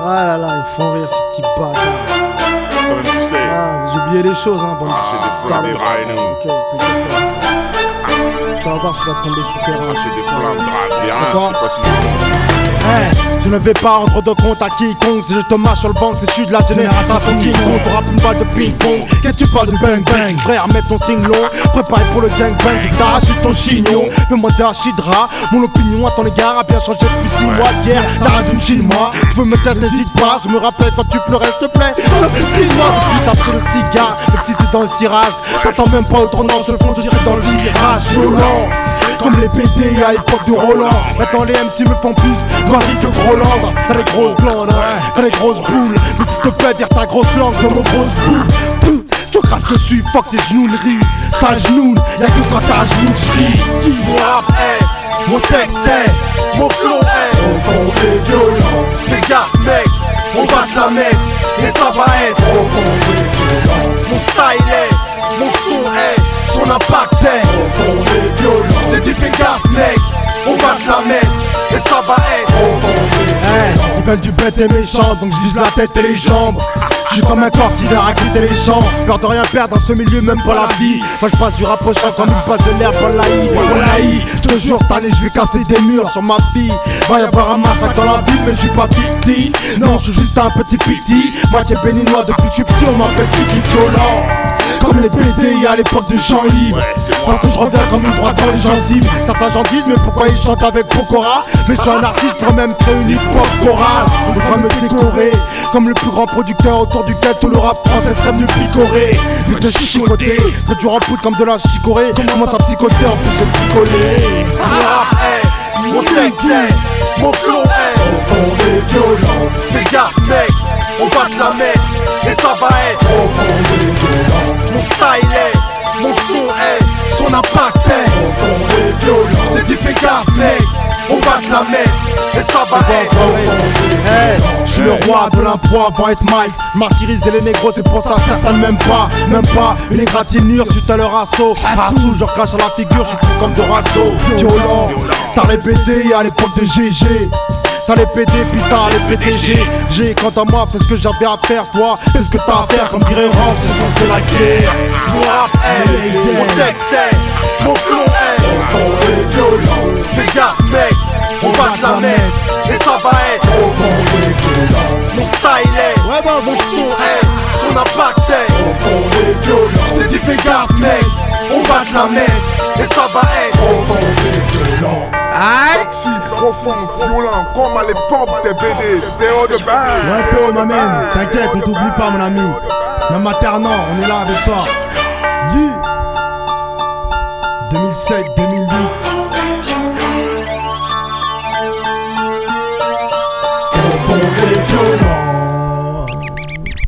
Ah là là, ils font rire ces petits bâtards. Toi-même, tu sais. Ah, vous oubliez les choses, hein, bon. J'ai des flammes dragées. Ok, t'inquiète pas. Tu vas voir ce qui va tomber sous terrain. J'ai des flammes dragées. C'est quoi? Je sais pas si Je ne vais pas rendre de compte à quiconque. Si je te marche sur le banc, c'est celui de la génération qui compte. T'auras plus une balle de ping-pong. Qu'est-ce que tu parles de bang-bang? Frère, mets ton string long. Préparé pour le gang-bang. Je vais t'arracher ton chignon. Fais-moi d'archidra. Mon opinion à ton égard a bien changé depuis 6 mois d'hier. T'arrêtes une chine-moi. Je veux me taire, n'hésite pas. Je me rappelle quand tu pleurais, s'il te plaît. Ça fait 6 mois depuis t'as pris le cigare. Le petit c'est dans le cirage. J'attends même pas au tournant. Je fonce, je suis dans le virage violent. Comme les PD à l'époque du Roland. Maintenant les MC me font plus Marie que Groland. T'as les grosses glandes, hein, t'as les grosses boules. Mais s'il te plaît, vire ta grosse langue de mon grosse boule. Tu craches dessus, fuck tes genouilleries. Ça genoune, y'a que quand t'as genoux que j'ris. Qui mon rap est, mon texte est, mon flow est. On tombe est violent. Fais gaffe mec, on bat la mec. Et ça va être, on tombe est violent. Mon style est, mon son est, son impact est. On tombe est violent. J'ai dit fais gaffe mec, on bat la mec. Et ça va être, on tombe est violent. Ils veulent du bête et méchant, donc je vise la tête et les jambes. Je suis comme un corps qui vient raqueter les champs. Peur de rien perdre dans ce milieu, même pas la vie. Moi je passe du rapprochant comme une passe de l'herbe en laï. Je te jure, cette année je vais casser des murs sur ma fille. Va y avoir un massacre dans la ville, mais je suis pas petit. Non, je suis juste un petit petit. Moitié béninois depuis que je suis petit, on m'appelle Kiki Violent. Comme les BD à l'époque de Jean Libre. Parce que je reviens comme une droite dans les gencives. Certains gens disent mais pourquoi ils chantent avec Pokora. Mais je suis un artiste, je pourrais même créer une hip-hop chorale. On devrait me décorer comme le plus grand producteur autour duquel tout le rap français serait mieux picoré. Je vais te chicoter, que tu rempoutes comme de la chicorée. Commence à psychoter en plus de picoler. Mon rap est, mon texte est, mon flow est. On tombe est violent. Fais gaffe mec, on bat la mec. Et ça va être, on tombe est violent. Mon style est, mon son est, son impact est. On tombe est violent. J'ai dit fais gaffe mec, on bat la mec. Et ça va être, on tombe est violent. Je suis le roi de l'impro avant être Mike. Martyriser les négros, c'est pour ça certains même pas une égratignure suite à leur assaut. Assou, je crache à la figure, je suis plus comme de Rasso. Violent, t'as les BD à l'époque de GG. T'as les PD, putain, les PDG. J'ai, quant à moi, fais ce que j'avais à faire, toi. Fais ce que t'as à faire, comme dirait Ramp, c'est la guerre. Mon rap est, mon texte est, mon flow est. On tombe est violent. Fais gaffe, mec, on bat la mec. Et ça va être, on tombe est violent. Mon style est, mon son est, son impact est. On tombe est violent. J't'ai dit fais gaffe, mec, on bat la mec. Et ça va être, on tombe est violent. toxique, profond, violent, comme à l'époque des BD, Théo de bain. Ouais, Théo, ma man, t'inquiète, on t'oublie pas, mon ami. Même alternant, on est là avec toi. 2007, 2008.